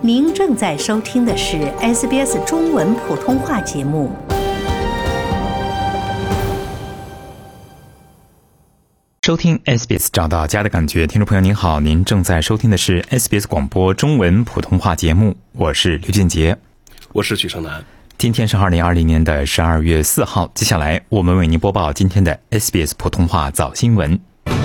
您正在收听的是 SBS 中文普通话节目。 收听 SBS 找到家的感觉，听众朋友您好，您正在收听的是 SBS 广播中文普通话节目，我是刘俊杰， 我是许成南。 今天是2020年的12月4号，接下来我们为您播报今天的 SBS 普通话早新闻。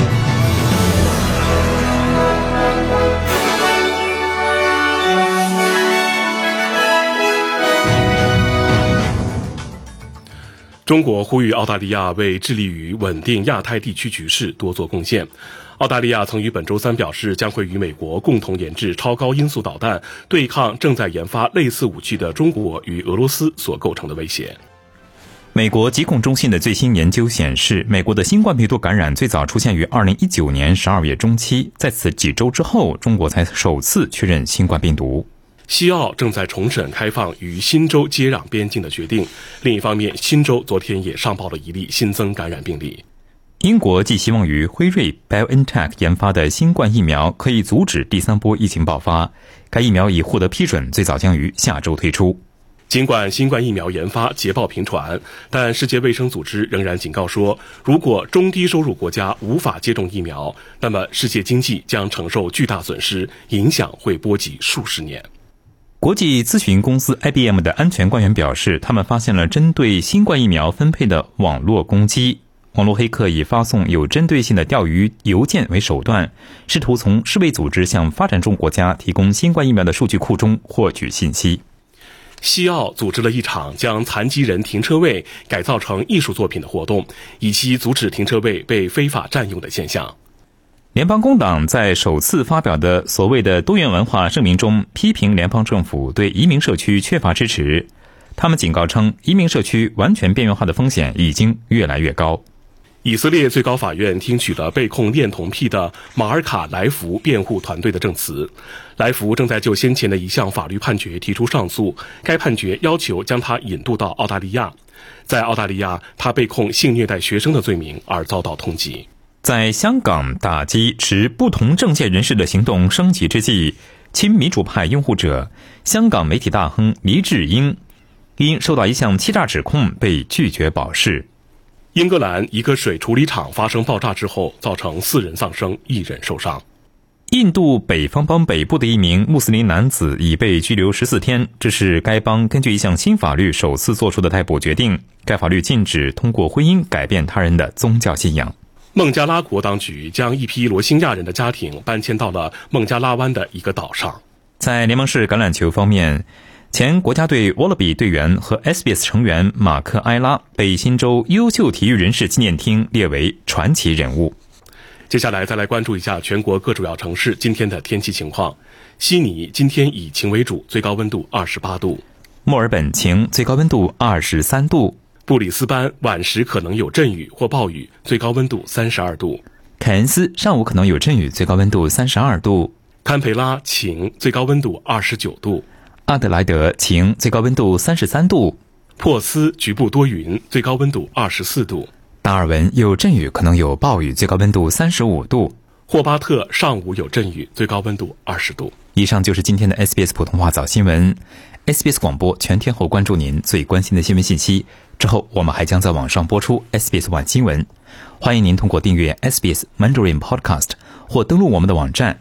中国呼吁澳大利亚为致力于稳定亚太地区局势多做贡献。澳大利亚曾于本周三表示，将会与美国共同研制超高音速导弹，对抗正在研发类似武器的中国与俄罗斯所构成的威胁。 美国疾控中心的最新研究显示，美国的新冠病毒感染最早出现于2019年12月中期，在此几周之后，中国才首次确认新冠病毒。 西澳正在重审开放与新州接壤边境的决定。另一方面，新州昨天也上报了一例新增感染病例。 英国寄希望于辉瑞 BioNTech 研发的新冠疫苗可以阻止第三波疫情爆发，该疫苗已获得批准，最早将于下周推出。 尽管新冠疫苗研发捷报频传，但世界卫生组织仍然警告说，如果中低收入国家无法接种疫苗，那么世界经济将承受巨大损失，影响会波及数十年。 国际咨询公司 IBM 的安全官员表示，他们发现了针对新冠疫苗分配的网络攻击。网络黑客以发送有针对性的钓鱼邮件为手段，试图从世卫组织向发展中国家提供新冠疫苗的数据库中获取信息。 西澳组织了一场将残疾人停车位改造成艺术作品的活动，以期阻止停车位被非法占用的现象。 联邦工党在首次发表的所谓的多元文化声明中，批评联邦政府对移民社区缺乏支持。他们警告称，移民社区完全边缘化的风险已经越来越高。 以色列最高法院听取了被控恋童癖的马尔卡·莱福辩护团队的证词。莱福正在就先前的一项法律判决提出上诉，该判决要求将他引渡到澳大利亚。在澳大利亚，他被控性虐待学生的罪名而遭到通缉。 在香港打击持不同政见人士的行动升级之际，亲民主派拥护者香港媒体大亨黎智英因受到一项欺诈指控被拒绝保释。 英格兰一个水处理厂发生爆炸之后，造成4人丧生，1人受伤。 印度北方邦北部的一名穆斯林男子已被拘留14天，这是该邦根据一项新法律首次做出的逮捕决定。该法律禁止通过婚姻改变他人的宗教信仰。 孟加拉国当局将一批罗兴亚人的家庭搬迁到了孟加拉湾的一个岛上。 在联盟式橄榄球方面，前国家队沃勒比队员和 SBS 成员马克埃拉被新州优秀体育人士纪念厅列为传奇人物。 接下来再来关注一下全国各主要城市今天的天气情况。悉尼今天以晴为主，最高温度28度。 墨尔本晴，最高温度23度。 布里斯班晚时可能有阵雨或暴雨，最高温度32度。 凯恩斯上午可能有阵雨，最高温度32度。 堪培拉晴，最高温度29度。 阿德莱德晴，最高温度33度。 珀斯局部多云，最高温度24度。 达尔文有阵雨，可能有暴雨，最高温度35度。 霍巴特上午有阵雨，最高温度20度。 以上就是今天的 SBS 普通话早新闻。SBS 广播全天候关注您最关心的新闻信息，之后我们还将在网上播出 SBS 晚新闻。欢迎您通过订阅 SBS Mandarin Podcast 或登录我们的网站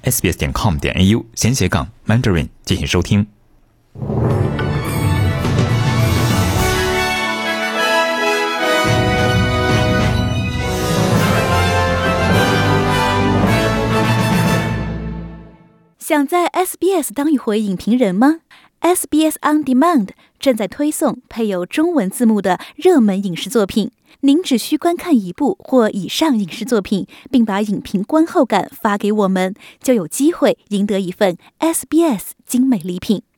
sbs.com.au/Mandarin 进行收听。 想在 SBS 当一回影评人吗？ SBS On Demand 正在推送配有中文字幕的热门影视作品，您只需观看一部或以上影视作品，并把影评观后感发给我们，就有机会赢得一份 SBS 精美礼品。